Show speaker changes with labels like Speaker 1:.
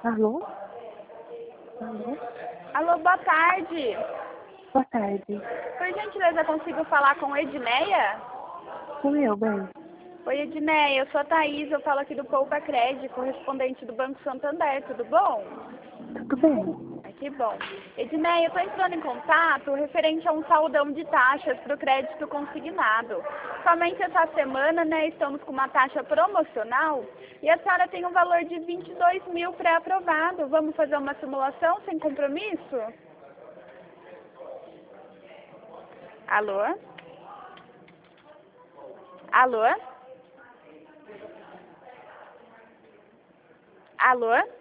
Speaker 1: Alô? Alô?
Speaker 2: Alô, boa tarde.
Speaker 1: Boa tarde.
Speaker 2: Por gentileza, consigo falar com Edneia?
Speaker 1: Sou eu, bem.
Speaker 2: Oi, Edneia, eu sou a Thaís, eu falo aqui do Poupa Crédito, correspondente do Banco Santander, tudo bom?
Speaker 1: Tudo bem?
Speaker 2: Ai, que bom. Edneia, eu estou entrando em contato referente a um saldão de taxas para o crédito consignado. Somente essa semana, né, estamos com uma taxa promocional e a senhora tem um valor de 22 mil pré-aprovado. Vamos fazer uma simulação sem compromisso? Alô? Alô? Alô?